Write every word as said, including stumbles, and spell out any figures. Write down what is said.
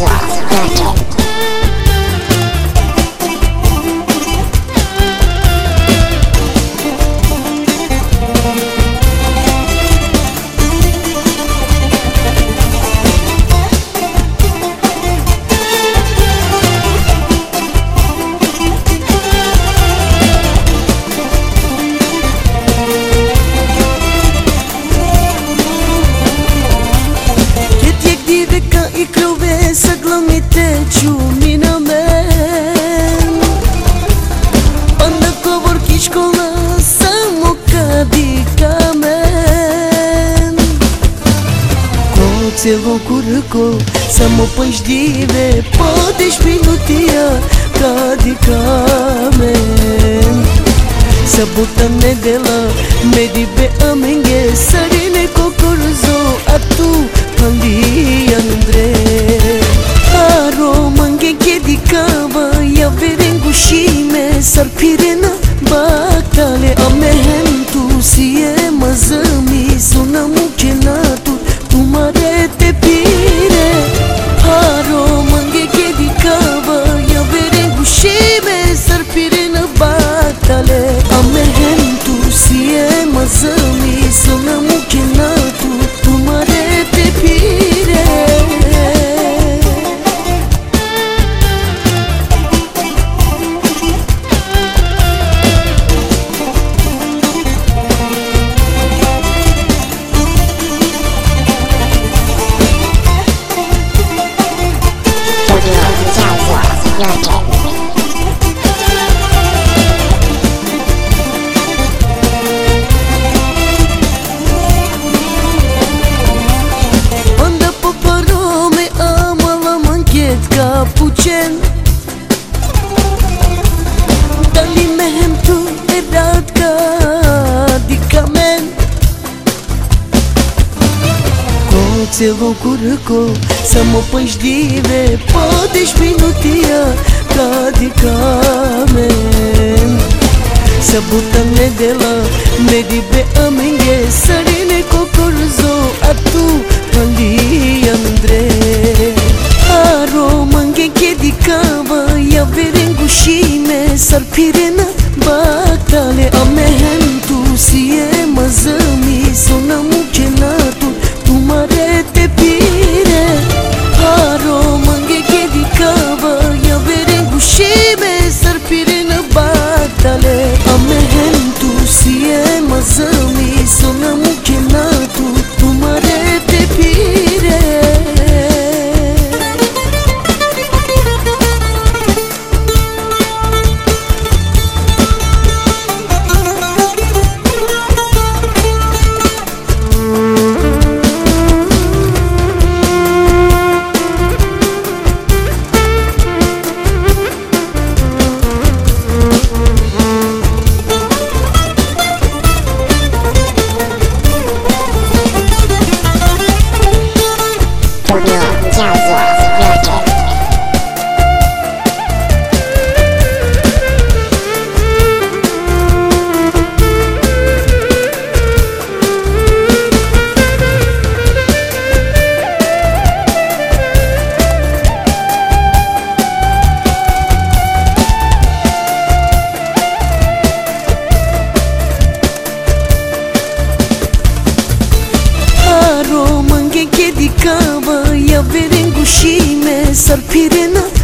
Čumina men Onda govorki škola samo kadi kamen Ko cijelo kurko samo pažljive Podeš minutija kadi kamen Sabota nedela medibe amenge Sarine kokorzo a tu pali andre Romange kedi kava ya verengushime sarpirena baktale amehen tu siye mazami suna mukenatu tumare te pire Romange kedi kava ya verengushime sarpirena baktale amehen tu siye mazami suna mukenatu tumare te pire Pučen Dali mehem tu erat kadi kamen Ko cijelo kurko samo pažljive Podeš minutija kadi kamen Sabota nedela medibe amenge Sarine kokorzo a tu pali andre Romange kedi kava ya verengushime sarpirena baktale amehen tu siye mazami sona mukenatu tumare te pire Romange kedi kava ya verengushime sarpirena baktale amehen tu siye mazami sona mukenatu tumare te pire Romange kedi kava ya verengushime sarpirena